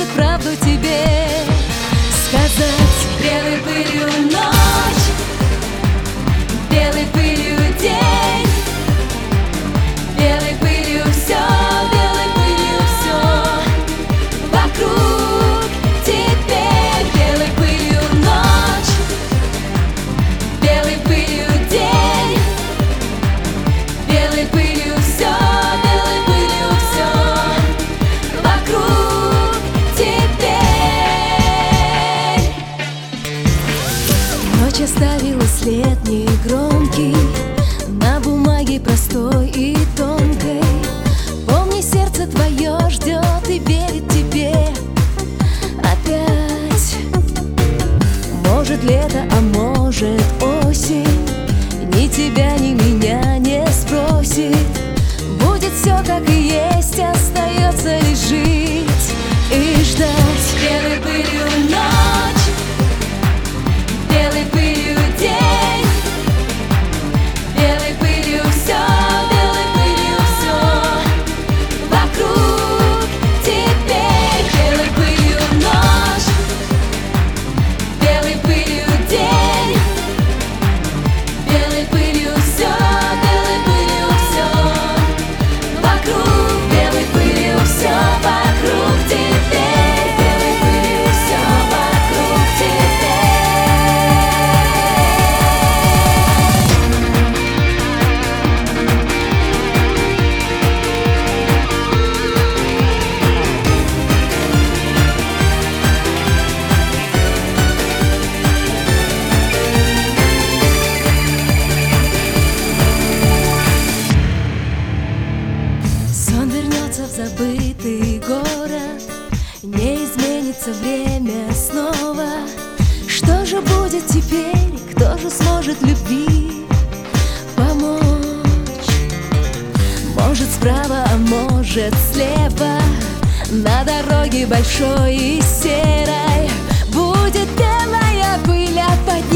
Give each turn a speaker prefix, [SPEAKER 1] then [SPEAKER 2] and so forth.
[SPEAKER 1] будет правду тебе сказать. Белой пылью ночь, белой пылью день, белой пылью все, белой пылью все вокруг теперь. Белой пылью ночь, белой пылью день, белой пылью все, белой пылью все вокруг теперь. Ночь оставила след негромкий на бумаге простой и тонкой. Помни, сердце твое ждет и верит тебе опять. Может лето, а может осень, ни тебя, ни меня не спросит. Будет все как и есть, остается лишь жить и ждать. Белой пылью ночь, белой пылью день, белой пылью все, белой пылью все вокруг теперь. Белой пылью ночь, белой пылью день, белой пылью все, белой пылью все вокруг. Белой пылью все вокруг теперь. Белой пылью все вокруг теперь. Сон вернется в забытый город, не изменится время снова. Что же будет теперь? Кто же сможет любви помочь? Может справа, а может слева, на дороге большой и серой будет белая пыль от поднятия.